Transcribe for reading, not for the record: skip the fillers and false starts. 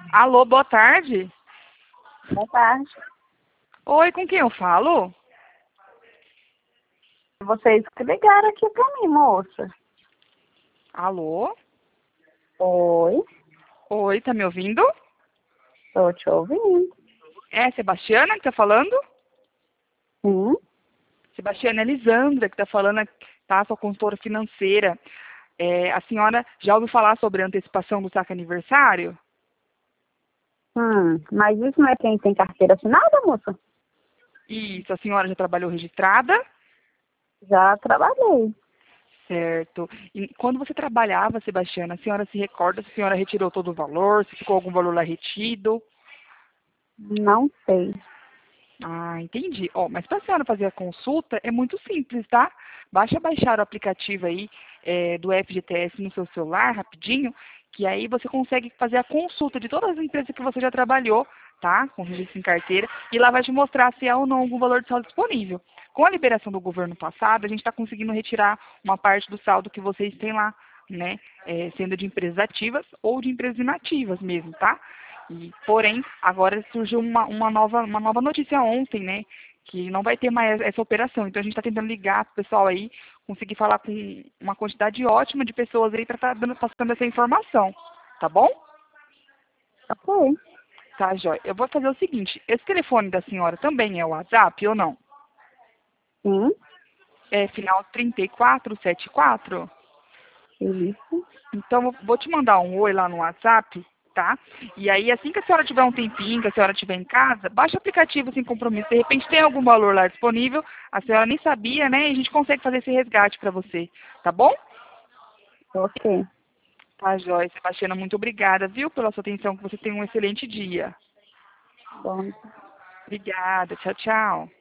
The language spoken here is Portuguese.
Alô, boa tarde. Boa tarde. Oi, com quem eu falo? Vocês que ligaram aqui pra mim, moça. Alô? Oi, Oi, tá me ouvindo? tô te ouvindo. É Sebastiana que tá falando? Sim. Sebastiana, é Elisandra que tá falando, tá? Sua consultora financeira. A senhora já ouviu falar sobre a antecipação do saque aniversário? Mas isso não é quem tem carteira assinada, moça? Isso, a senhora já trabalhou registrada? Já trabalhei. Certo. E quando você trabalhava, Sebastiana, a senhora se recorda se a senhora retirou todo o valor, se ficou algum valor lá retido? Não sei. Ah, entendi. Ó, mas para a senhora fazer a consulta é muito simples, tá? Basta baixar o aplicativo aí do FGTS no seu celular, rapidinho, que aí você consegue fazer a consulta de todas as empresas que você já trabalhou, tá? Com registro em carteira, e lá vai te mostrar se há ou não algum valor de saldo disponível. Com a liberação do governo passado, a gente está conseguindo retirar uma parte do saldo que vocês têm lá, né? Sendo de empresas ativas ou de empresas inativas mesmo, tá? Porém, agora surgiu uma nova notícia ontem, né? Que não vai ter mais essa operação. Então a gente está tentando ligar para o pessoal aí, conseguir falar com uma quantidade ótima de pessoas aí para estar passando essa informação. Tá bom? Ok. Tá, Jóia. Eu vou fazer o seguinte, esse telefone da senhora também é o WhatsApp ou não? Sim. É final 3474? Isso. Então, eu vou te mandar um oi lá no WhatsApp, tá? E aí, assim que a senhora tiver um tempinho, que a senhora estiver em casa, baixa o aplicativo sem compromisso. De repente tem algum valor lá disponível, a senhora nem sabia, né? E a gente consegue fazer esse resgate para você, tá bom? Ok. Tá, Joyce. Sebastiana, muito obrigada, viu, pela sua atenção, que você tenha um excelente dia. Bom. Obrigada. Tchau, tchau.